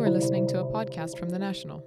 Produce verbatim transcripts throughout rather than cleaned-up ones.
are listening to a podcast from The National.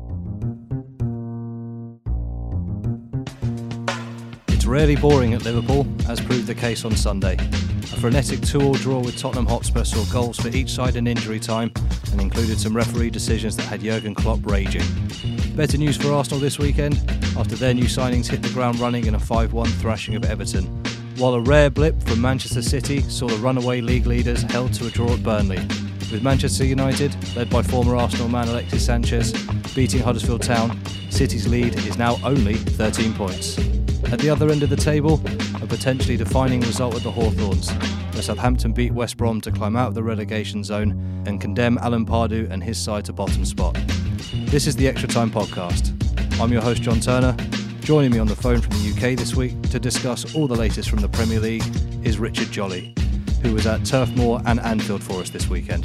It's rarely boring at Liverpool, as proved the case on Sunday. A frenetic two-all draw with Tottenham Hotspur saw goals for each side in injury time and included some referee decisions that had Jurgen Klopp raging. Better news for Arsenal this weekend after their new signings hit the ground running in a five one thrashing of Everton, while a rare blip from Manchester City saw the runaway league leaders held to a draw at Burnley, with Manchester United, led by former Arsenal man Alexis Sanchez, beating Huddersfield Town. City's lead is now only thirteen points. At the other end of the table, a potentially defining result at the Hawthorns, where Southampton beat West Brom to climb out of the relegation zone and condemn Alan Pardew and his side to bottom spot. This is the Extra Time Podcast. I'm your host John Turner. Joining me on the phone from the U K this week to discuss all the latest from the Premier League is Richard Jolly, who was at Turf Moor and Anfield for us this weekend.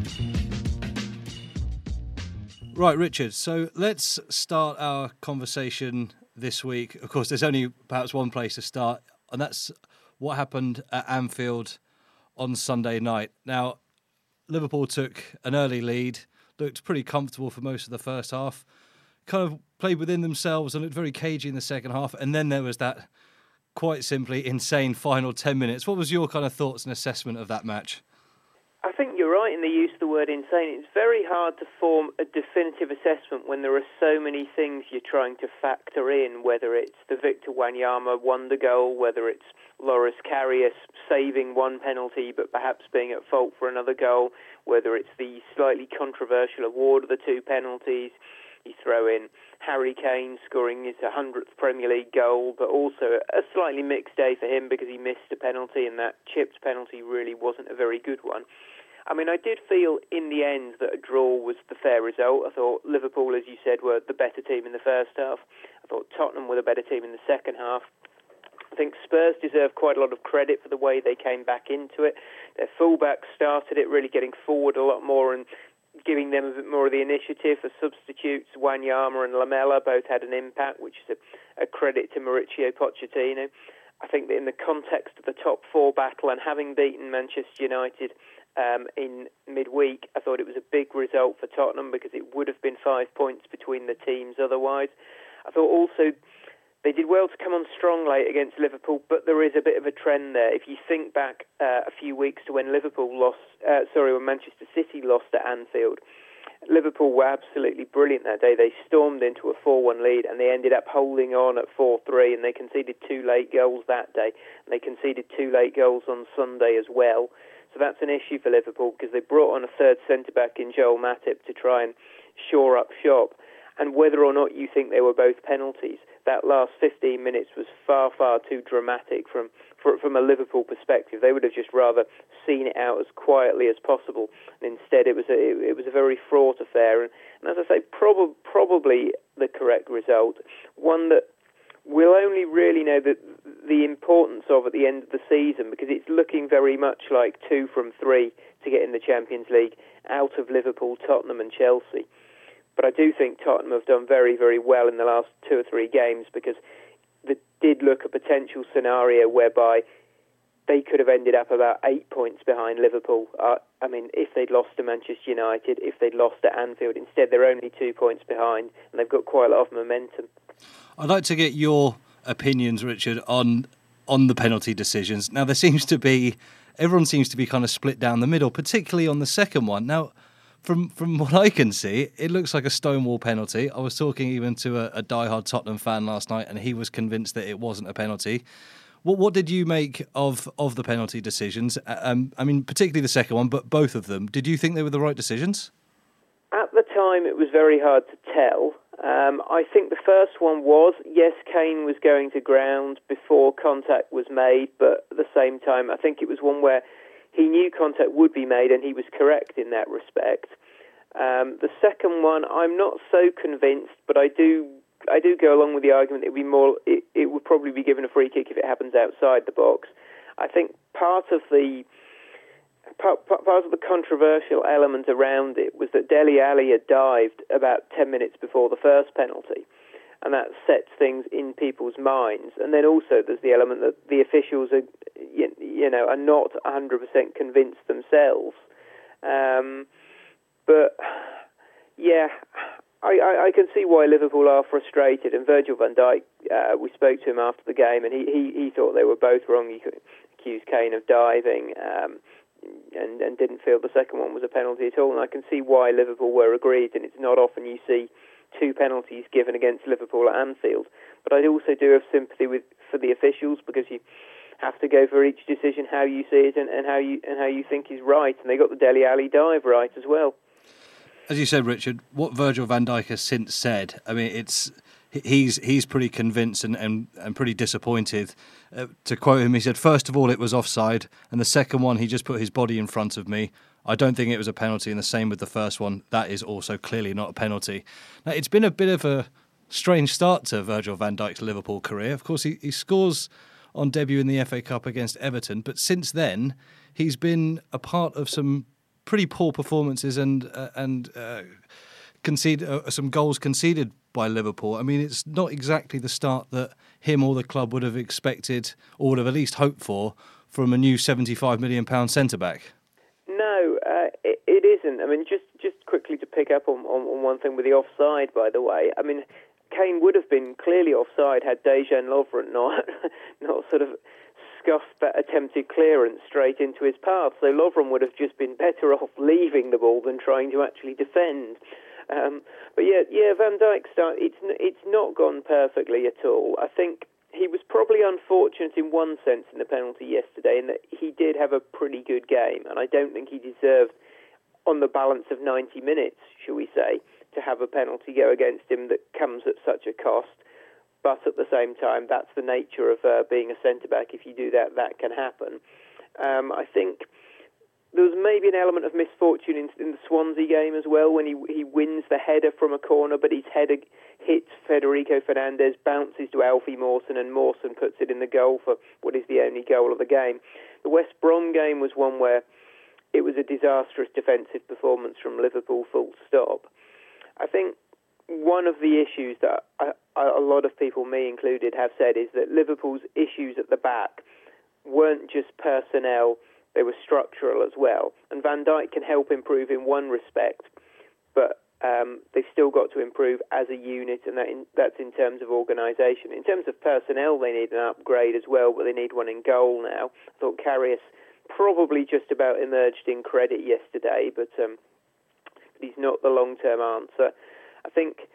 Right, Richard, so let's start our conversation this week. Of course, there's only perhaps one place to start, and that's what happened at Anfield on Sunday night. Now, Liverpool took an early lead, looked pretty comfortable for most of the first half, kind of played within themselves and looked very cagey in the second half, and then there was that quite simply insane final ten minutes. What was your kind of thoughts and assessment of that match? I think you're right in the use of the word insane. It's very hard to form a definitive assessment when there are so many things you're trying to factor in, whether it's the Victor Wanyama wonder goal, whether it's Loris Karius saving one penalty but perhaps being at fault for another goal, whether it's the slightly controversial award of the two penalties. You throw in Harry Kane scoring his one hundredth Premier League goal, but also a slightly mixed day for him because he missed a penalty, and that chipped penalty really wasn't a very good one. I mean, I did feel in the end that a draw was the fair result. I thought Liverpool, as you said, were the better team in the first half. I thought Tottenham were the better team in the second half. I think Spurs deserve quite a lot of credit for the way they came back into it. Their fullbacks started it, really getting forward a lot more and giving them a bit more of the initiative. For substitutes, Wanyama and Lamela both had an impact, which is a, a credit to Mauricio Pochettino. I think that in the context of the top four battle and having beaten Manchester United um, in midweek, I thought it was a big result for Tottenham because it would have been five points between the teams otherwise. I thought also they did well to come on strong late against Liverpool, but there is a bit of a trend there. If you think back uh, a few weeks to when Liverpool lost, uh, sorry, when Manchester City lost at Anfield, Liverpool were absolutely brilliant that day. They stormed into a four one lead and they ended up holding on at four three, and they conceded two late goals that day. And they conceded two late goals on Sunday as well. So that's an issue for Liverpool because they brought on a third centre-back in Joel Matip to try and shore up shop. And whether or not you think they were both penalties, that last fifteen minutes was far, far too dramatic from from a Liverpool perspective. They would have just rather seen it out as quietly as possible. And instead, it was a, it was a very fraught affair. And, and as I say, prob- probably the correct result. One that we'll only really know the, the importance of at the end of the season, because it's looking very much like two from three to get in the Champions League out of Liverpool, Tottenham and Chelsea. But I do think Tottenham have done very, very well in the last two or three games, because there did look a potential scenario whereby they could have ended up about eight points behind Liverpool. Uh, I mean, if they'd lost to Manchester United, if they'd lost at Anfield. Instead, they're only two points behind, and they've got quite a lot of momentum. I'd like to get your opinions, Richard, on on the penalty decisions. Now, there seems to be, everyone seems to be kind of split down the middle, particularly on the second one. Now, From from what I can see, it looks like a stonewall penalty. I was talking even to a, a diehard Tottenham fan last night, and he was convinced that it wasn't a penalty. What what did you make of, of the penalty decisions? Um, I mean, particularly the second one, but both of them. Did you think they were the right decisions? At the time, it was very hard to tell. Um, I think the first one was, yes, Kane was going to ground before contact was made, but at the same time, I think it was one where he knew contact would be made, and he was correct in that respect. Um, the second one, I'm not so convinced, but I do I do go along with the argument it would be more. It, it would probably be given a free kick if it happens outside the box. I think part of the part, part of the controversial element around it was that Dele Alli had dived about ten minutes before the first penalty, and that sets things in people's minds. And then also there's the element that the officials are, you know, are not one hundred percent convinced themselves. Um, but Yeah, I, I, I can see why Liverpool are frustrated, and Virgil van Dijk, uh, we spoke to him after the game, and he, he, he thought they were both wrong. He accused Kane of diving, um, and, and didn't feel the second one was a penalty at all, and I can see why Liverpool were aggrieved, and it's not often you see two penalties given against Liverpool at Anfield. But I also do have sympathy with for the officials, because you have to go for each decision how you see it and, and how you and how you think is right, and they got the Dele Alli dive right as well. As you said, Richard, what Virgil van Dijk has since said, I mean, it's he's he's pretty convinced and, and, and pretty disappointed. Uh, to quote him, he said, first of all, it was offside, and the second one, he just put his body in front of me. I don't think it was a penalty, and the same with the first one. That is also clearly not a penalty. Now, it's been a bit of a strange start to Virgil van Dijk's Liverpool career. Of course, he, he scores on debut in the F A Cup against Everton, but since then, he's been a part of some pretty poor performances and uh, and uh, concede uh, some goals conceded by Liverpool. I mean, it's not exactly the start that him or the club would have expected or would have at least hoped for from a new seventy-five million pounds centre-back. No, uh, it, it isn't. I mean, just, just quickly to pick up on, on, on one thing with the offside, by the way. I mean, Kane would have been clearly offside had Dejan Lovren not, not sort of scuffed that attempted clearance straight into his path. So Lovren would have just been better off leaving the ball than trying to actually defend. Um, but yeah, yeah, Van Dijk start. It's it's not gone perfectly at all. I think he was probably unfortunate in one sense in the penalty yesterday, in that he did have a pretty good game, and I don't think he deserved, on the balance of ninety minutes, shall we say, to have a penalty go against him that comes at such a cost. But at the same time, that's the nature of uh, being a centre-back. If you do that, that can happen. Um, I think there was maybe an element of misfortune in, in the Swansea game as well, when he he wins the header from a corner, but his header hits Federico Fernandez, bounces to Alfie Mawson, and Mawson puts it in the goal for what is the only goal of the game. The West Brom game was one where it was a disastrous defensive performance from Liverpool, full stop. I think one of the issues that I, a lot of people, me included, have said is that Liverpool's issues at the back weren't just personnel, they were structural as well. And Van Dijk can help improve in one respect, but um, they've still got to improve as a unit, and that in, that's in terms of organisation. In terms of personnel, they need an upgrade as well, but they need one in goal now. I thought Karius probably just about emerged in credit yesterday, but, um, but he's not the long-term answer. I think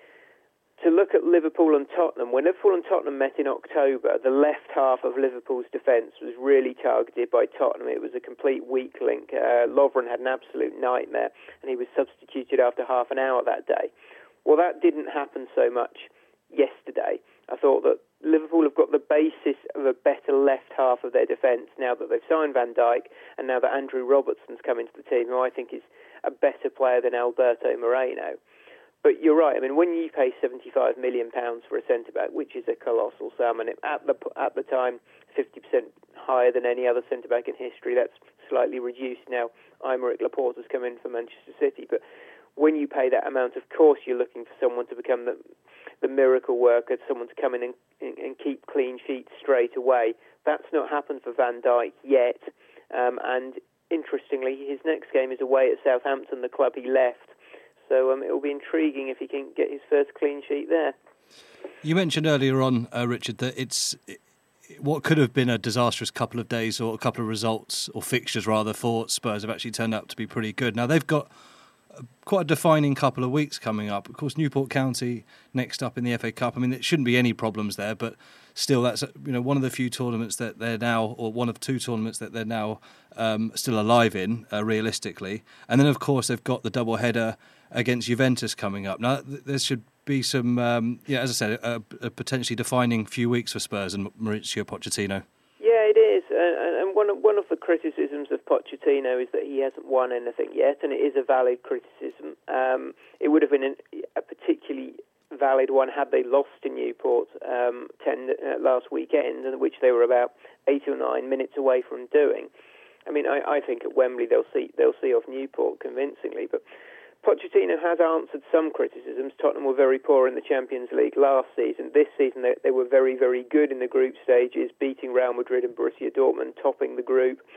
to look at Liverpool and Tottenham, when Liverpool and Tottenham met in October, the left half of Liverpool's defence was really targeted by Tottenham. It was a complete weak link. Uh, Lovren had an absolute nightmare, and he was substituted after half an hour that day. Well, that didn't happen so much yesterday. I thought that Liverpool have got the basis of a better left half of their defence now that they've signed Van Dijk, and now that Andrew Robertson's come into the team, who I think is a better player than Alberto Moreno. But you're right. I mean, when you pay seventy-five million pounds for a centre-back, which is a colossal sum, and at the at the time fifty percent higher than any other centre-back in history, that's slightly reduced now. Aymeric Laporte has come in for Manchester City. But when you pay that amount, of course you're looking for someone to become the, the miracle worker, someone to come in and, and keep clean sheets straight away. That's not happened for Van Dijk yet. Um, and interestingly, his next game is away at Southampton, the club he left. So um, it will be intriguing if he can get his first clean sheet there. You mentioned earlier on, uh, Richard, that it's it, what could have been a disastrous couple of days or a couple of results, or fixtures rather, for Spurs have actually turned out to be pretty good. Now, they've got quite a defining couple of weeks coming up. Of course, Newport County next up in the F A Cup. I mean, there shouldn't be any problems there, but still, that's you know one of the few tournaments that they're now, or one of two tournaments that they're now um, still alive in, uh, realistically. And then, of course, they've got the double header against Juventus coming up. Now, th- there should be some, um, yeah, as I said, a, a potentially defining few weeks for Spurs and Mauricio Pochettino. Yeah, it is. Uh, and one of, one of the criticisms of Pochettino is that he hasn't won anything yet, and it is a valid criticism. Um, it would have been an, a particularly valid one had they lost to Newport um, ten uh, last weekend, which they were about eight or nine minutes away from doing. I mean, I, I think at Wembley they'll see they'll see off Newport convincingly, but Pochettino has answered some criticisms. Tottenham were very poor in the Champions League last season. This season they, they were very, very good in the group stages, beating Real Madrid and Borussia Dortmund, topping the group.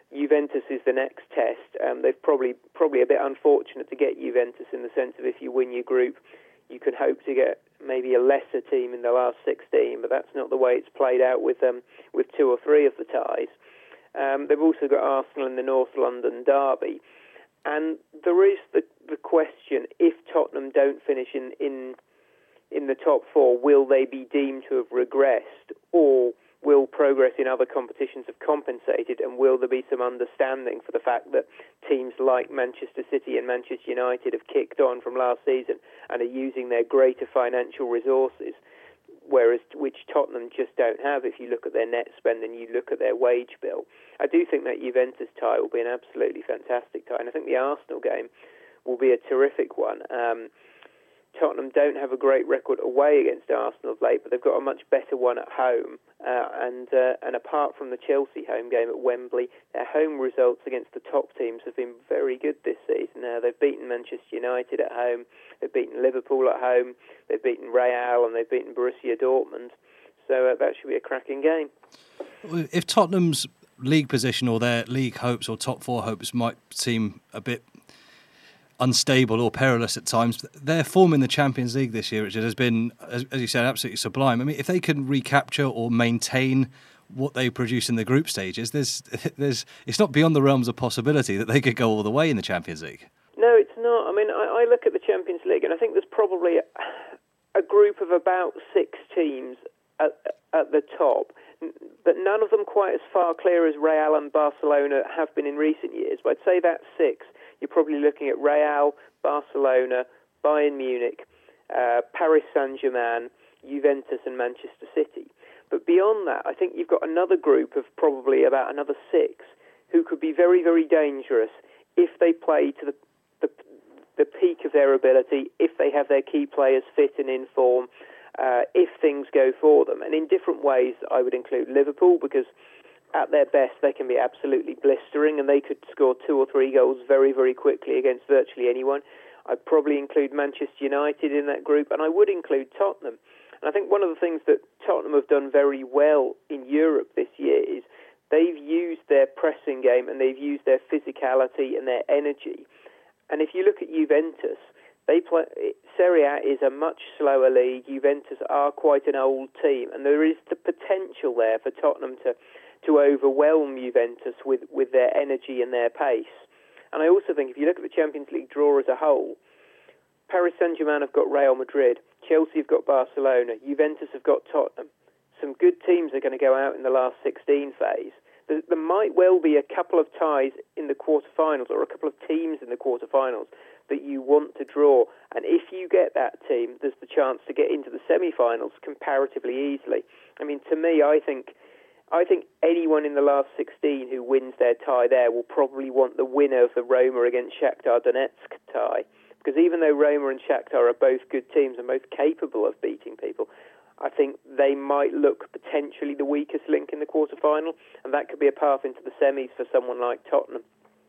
Juventus is the next test. Um, they've probably probably a bit unfortunate to get Juventus in the sense of if you win your group, you can hope to get maybe a lesser team in the last sixteen, but that's not the way it's played out with um, with two or three of the ties. Um, they've also got Arsenal in the North London derby, and there is the, the question: if Tottenham don't finish in, in in the top four, will they be deemed to have regressed, or will progress in other competitions have compensated, and will there be some understanding for the fact that teams like Manchester City and Manchester United have kicked on from last season and are using their greater financial resources, whereas which Tottenham just don't have if you look at their net spend and you look at their wage bill. I do think that Juventus tie will be an absolutely fantastic tie, and I think the Arsenal game will be a terrific one. Um, Tottenham don't have a great record away against Arsenal of late, but they've got a much better one at home. Uh, and uh, and apart from the Chelsea home game at Wembley, their home results against the top teams have been very good this season. Now, they've beaten Manchester United at home, they've beaten Liverpool at home, they've beaten Real, and they've beaten Borussia Dortmund. So uh, that should be a cracking game. If Tottenham's league position or their league hopes or top four hopes might seem a bit unstable or perilous at times, their form in the Champions League this year, Richard, has been, as, as you said, absolutely sublime. I mean, if they can recapture or maintain what they produce in the group stages, there's, there's, it's not beyond the realms of possibility that they could go all the way in the Champions League. No, it's not. I mean, I, I look at the Champions League, and I think there's probably a, a group of about six teams at, at the top, but none of them quite as far clear as Real and Barcelona have been in recent years. But I'd say that's six. You're probably looking at Real, Barcelona, Bayern Munich, uh, Paris Saint-Germain, Juventus and Manchester City. But beyond that, I think you've got another group of probably about another six who could be very, very dangerous if they play to the, the, the peak of their ability, if they have their key players fit and in form, uh, if things go for them. And in different ways, I would include Liverpool, because at their best, they can be absolutely blistering and they could score two or three goals very, very quickly against virtually anyone. I'd probably include Manchester United in that group, and I would include Tottenham. And I think one of the things that Tottenham have done very well in Europe this year is they've used their pressing game and they've used their physicality and their energy. And if you look at Juventus, they play, Serie A is a much slower league. Juventus are quite an old team, and there is the potential there for Tottenham to to overwhelm Juventus with, with their energy and their pace. And I also think if you look at the Champions League draw as a whole, Paris Saint-Germain have got Real Madrid, Chelsea have got Barcelona, Juventus have got Tottenham. Some good teams are going to go out in the last sixteen phase. There, there might well be a couple of ties in the quarterfinals or a couple of teams in the quarterfinals that you want to draw. And if you get that team, there's the chance to get into the semi-finals comparatively easily. I mean, to me, I think I think anyone in the last sixteen who wins their tie there will probably want the winner of the Roma against Shakhtar Donetsk tie. Because even though Roma and Shakhtar are both good teams and both capable of beating people, I think they might look potentially the weakest link in the quarterfinal, and that could be a path into the semis for someone like Tottenham.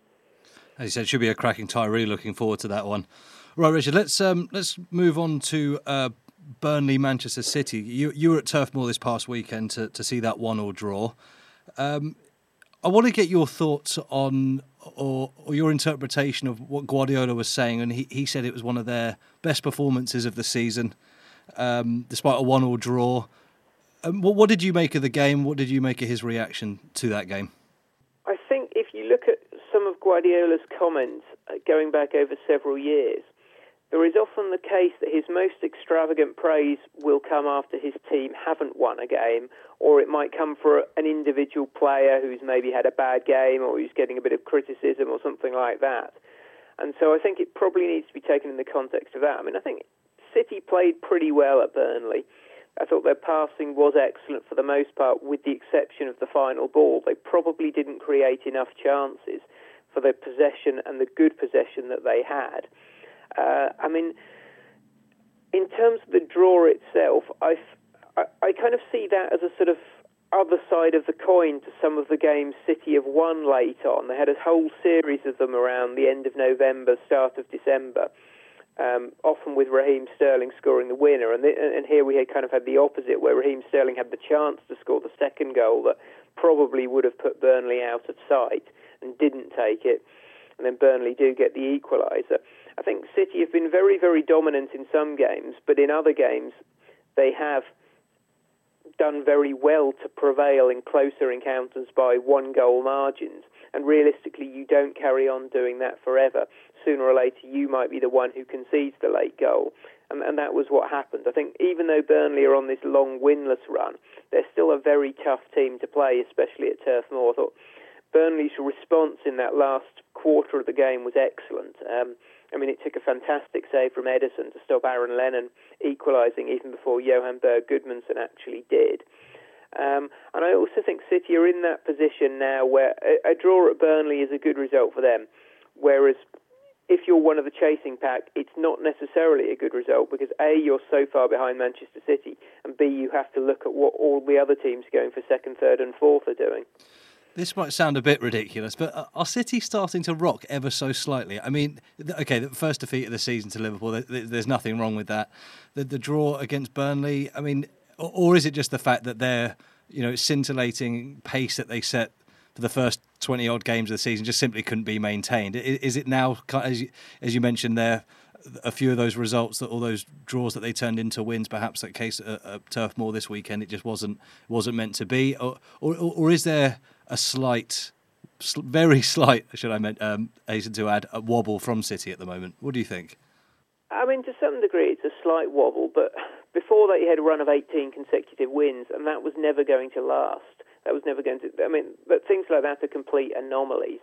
As you said, it should be a cracking tie. Really looking forward to that one. Right, Richard, let's um, let's move on to Uh Burnley, Manchester City. You you were at Turf Moor this past weekend to, to see that one-all draw. Um, I want to get your thoughts on or, or your interpretation of what Guardiola was saying, and he, he said it was one of their best performances of the season, um, despite a one-all draw. Um, what, what did you make of the game? What did you make of his reaction to that game? I think if you look at some of Guardiola's comments uh, going back over several years, there is often the case that his most extravagant praise will come after his team haven't won a game, or it might come for an individual player who's maybe had a bad game or who's getting a bit of criticism or something like that. And so I think it probably needs to be taken in the context of that. I mean, I think City played pretty well at Burnley. I thought their passing was excellent for the most part, with the exception of the final ball. They probably didn't create enough chances for the possession and the good possession that they had. Uh, I mean, in terms of the draw itself, I, I, I kind of see that as a sort of other side of the coin to some of the games City have won late on. They had a whole series of them around the end of November, start of December, um, often with Raheem Sterling scoring the winner. And, the, and here we had kind of had the opposite, where Raheem Sterling had the chance to score the second goal that probably would have put Burnley out of sight. and didn't take it, and then Burnley do get the equaliser. I think City have been very, very dominant in some games, but in other games they have done very well to prevail in closer encounters by one-goal margins. And realistically, you don't carry on doing that forever. Sooner or later, you might be the one who concedes the late goal. And, and that was what happened. I think even though Burnley are on this long winless run, they're still a very tough team to play, especially at Turf Moor. I thought Burnley's response in that last quarter of the game was excellent. Um, I mean, it took a fantastic save from Ederson to stop Aaron Lennon equalising even before Johan Berg Gudmundsson actually did. Um, and I also think City are in that position now where a, a draw at Burnley is a good result for them, whereas if you're one of the chasing pack, it's not necessarily a good result because A, you're so far behind Manchester City, and B, you have to look at what all the other teams going for second, third and fourth are doing. This might sound a bit ridiculous, but are City starting to rock ever so slightly? I mean, okay, the first defeat of the season to Liverpool, there's nothing wrong with that. The, the draw against Burnley, I mean, or is it just the fact that their, you know, scintillating pace that they set for the first twenty-odd games of the season just simply couldn't be maintained? Is it now, as you, as you mentioned there, a few of those results, that all those draws that they turned into wins, perhaps that case at, at Turf Moor this weekend, it just wasn't wasn't meant to be? Or or, or is there a slight, very slight, should I um, hasten to add, a wobble from City at the moment? What do you think? I mean, to some degree, it's a slight wobble, but before that, you had a run of eighteen consecutive wins, and that was never going to last. That was never going to. I mean, but things like that are complete anomalies,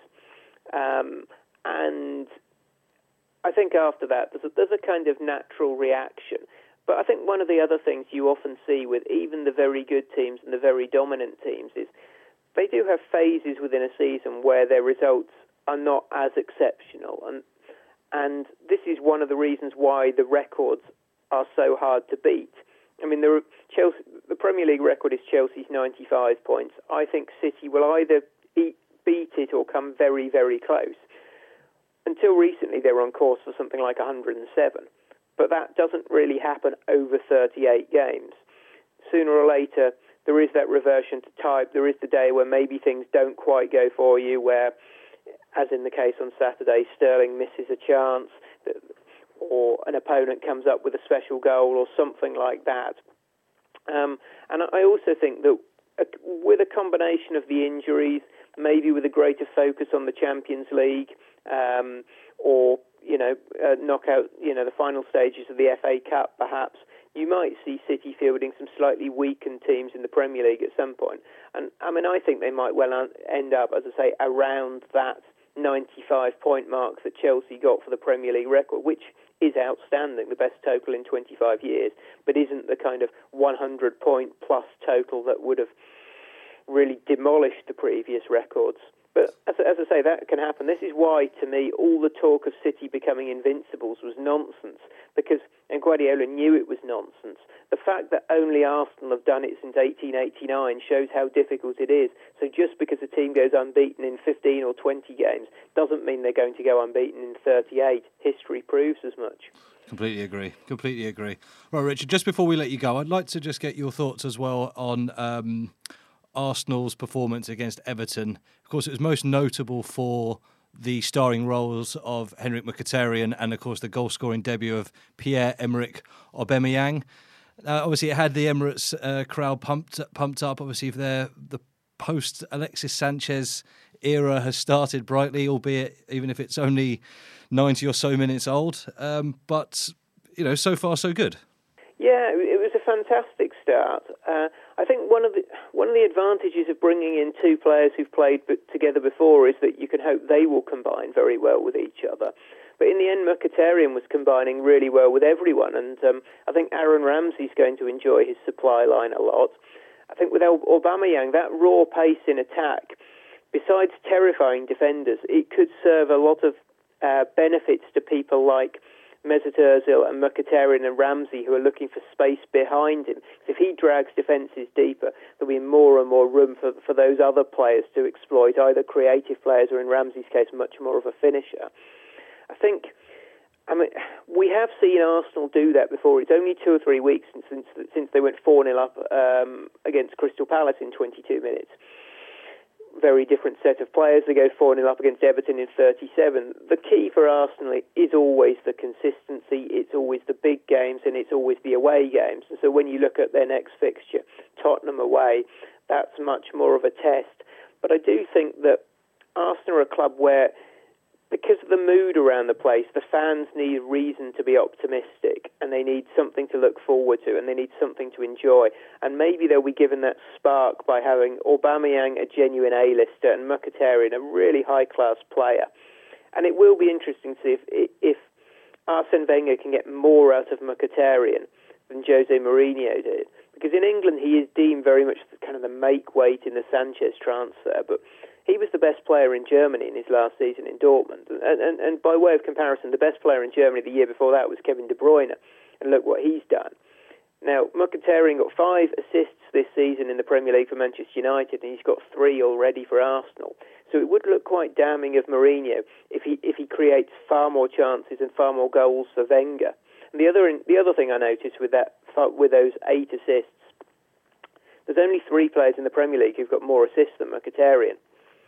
um, and I think after that, there's a, there's a kind of natural reaction. But I think one of the other things you often see with even the very good teams and the very dominant teams is they do have phases within a season where their results are not as exceptional. And and this is one of the reasons why the records are so hard to beat. I mean, there are Chelsea, the Premier League record is Chelsea's ninety-five points. I think City will either eat, beat it or come very, very close. Until recently, they were on course for something like one hundred seven. But that doesn't really happen over thirty-eight games. Sooner or later, there is that reversion to type. There is the day where maybe things don't quite go for you, where, as in the case on Saturday, Sterling misses a chance, or an opponent comes up with a special goal or something like that. Um, and I also think that with a combination of the injuries, maybe with a greater focus on the Champions League, um, or you know, uh, knockout, you know, the final stages of the F A Cup, perhaps, you might see City fielding some slightly weakened teams in the Premier League at some point. And, I mean, I think they might well end up, as I say, around that ninety-five point mark that Chelsea got for the Premier League record, which is outstanding, the best total in twenty-five years, but isn't the kind of one hundred point plus total that would have really demolished the previous records. But as, as I say, that can happen. This is why, to me, all the talk of City becoming invincibles was nonsense, because, and Guardiola knew it was nonsense. The fact that only Arsenal have done it since eighteen eighty-nine shows how difficult it is. So just because a team goes unbeaten in fifteen or twenty games doesn't mean they're going to go unbeaten in thirty-eight. History proves as much. Completely agree. Completely agree. Right, Richard, just before we let you go, I'd like to just get your thoughts as well on Um, Arsenal's performance against Everton. Of course, it was most notable for the starring roles of Henrik Mkhitaryan and, of course, the goal-scoring debut of Pierre-Emerick Aubameyang. Uh, obviously, it had the Emirates uh, crowd pumped pumped up. Obviously, their the post-Alexis Sanchez era has started brightly, albeit even if it's only ninety or so minutes old. Um, but, you know, so far, so good. Yeah, it was a fantastic start. Uh, I think one of the one of the advantages of bringing in two players who've played together before is that you can hope they will combine very well with each other. But in the end, Mkhitaryan was combining really well with everyone, and um, I think Aaron Ramsey's going to enjoy his supply line a lot. I think with Aubameyang, that raw pace in attack, besides terrifying defenders, it could serve a lot of uh, benefits to people like Mesut Ozil and Mkhitaryan and Ramsey, who are looking for space behind him. If he drags defences deeper, there'll be more and more room for, for those other players to exploit, either creative players or, in Ramsey's case, much more of a finisher. I think, I mean, we have seen Arsenal do that before. It's only two or three weeks since since, since they went four nil up um, against Crystal Palace in twenty-two minutes. very different set of players. They go four nil up against Everton in thirty-seven. The key for Arsenal is always the consistency. It's always the big games, and it's always the away games. And so when you look at their next fixture, Tottenham away, that's much more of a test. But I do think that Arsenal are a club where, because of the mood around the place, the fans need reason to be optimistic, and they need something to look forward to, and they need something to enjoy. And maybe they'll be given that spark by having Aubameyang, a genuine A-lister, and Mkhitaryan, a really high-class player. And it will be interesting to see if, if Arsene Wenger can get more out of Mkhitaryan than Jose Mourinho did. Because in England, he is deemed very much kind of the make-weight in the Sanchez transfer, but he was the best player in Germany in his last season in Dortmund. And, and, and by way of comparison, the best player in Germany the year before that was Kevin De Bruyne. And look what he's done. Now, Mkhitaryan got five assists this season in the Premier League for Manchester United, and he's got three already for Arsenal. So it would look quite damning of Mourinho if he if he creates far more chances and far more goals for Wenger. And the other the other thing I noticed with that with those eight assists, there's only three players in the Premier League who've got more assists than Mkhitaryan.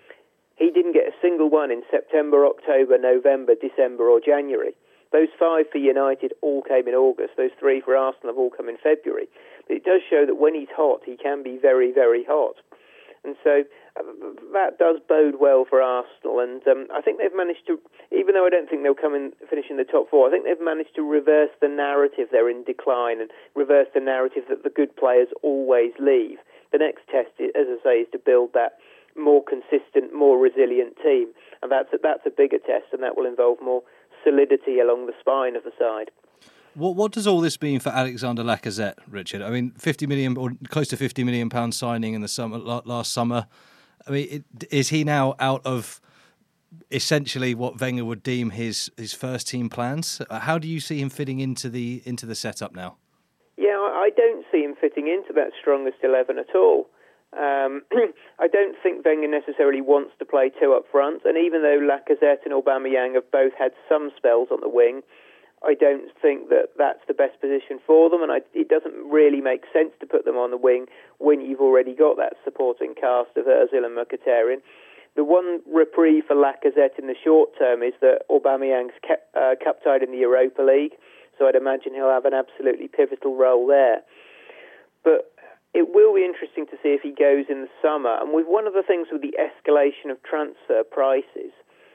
He didn't get a single one in September, October, November, December or January. Those five for United all came in August. Those three for Arsenal have all come in February. But it does show that when he's hot, he can be very, very hot. And so uh, that does bode well for Arsenal. And um, I think they've managed to, even though I don't think they'll come and finish in the top four, I think they've managed to reverse the narrative they're in decline and reverse the narrative that the good players always leave. The next test, as I say, is to build that more consistent, more resilient team. And that's a, that's a bigger test, and that will involve more solidity along the spine of the side. What what does all this mean for Alexander Lacazette, Richard? I mean, fifty million or close to fifty million pounds signing in the summer last summer. I mean, it, is he now out of essentially what Wenger would deem his his first team plans? How do you see him fitting into the into the setup now? Yeah, I don't see him fitting into that strongest eleven at all. Um, I don't think Wenger necessarily wants to play two up front, and even though Lacazette and Aubameyang have both had some spells on the wing, I don't think that that's the best position for them, and I, it doesn't really make sense to put them on the wing when you've already got that supporting cast of Ozil and Mkhitaryan. The one reprieve for Lacazette in the short term is that Aubameyang's kept, uh, cup-tied in the Europa League, so I'd imagine he'll have an absolutely pivotal role there. But it will be interesting to see if he goes in the summer. And with one of the things with the escalation of transfer prices,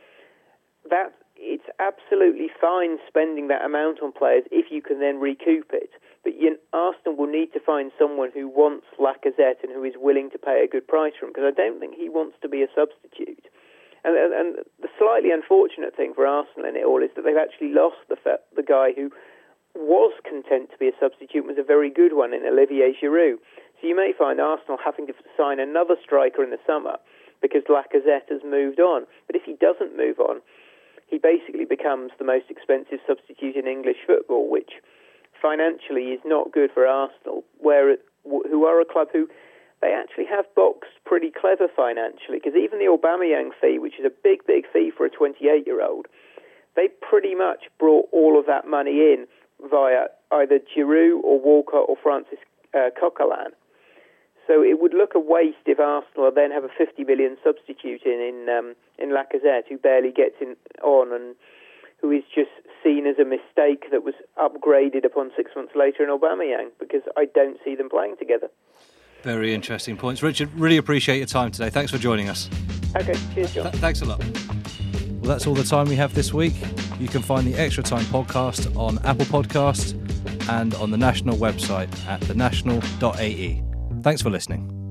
that it's absolutely fine spending that amount on players if you can then recoup it. But you, Arsenal will need to find someone who wants Lacazette and who is willing to pay a good price for him, because I don't think he wants to be a substitute. And, and, and the slightly unfortunate thing for Arsenal in it all is that they've actually lost the, the guy who was content to be a substitute, was a very good one in Olivier Giroud. So you may find Arsenal having to sign another striker in the summer because Lacazette has moved on. But if he doesn't move on, he basically becomes the most expensive substitute in English football, which financially is not good for Arsenal, where who are a club who they actually have boxed pretty clever financially, because even the Aubameyang fee, which is a big, big fee for a twenty-eight-year-old, they pretty much brought all of that money in via either Giroud or Walcott or Francis uh, Coquelin. So it would look a waste if Arsenal then have a fifty million substitute in in, um, in Lacazette, who barely gets in on and who is just seen as a mistake that was upgraded upon six months later in Aubameyang, because I don't see them playing together. Very interesting points. Richard, really appreciate your time today. Thanks for joining us. Okay, cheers, John. Th- thanks a lot. Well, that's all the time we have this week. You can find the Extra Time podcast on Apple Podcasts and on the National website at the national dot a e. Thanks for listening.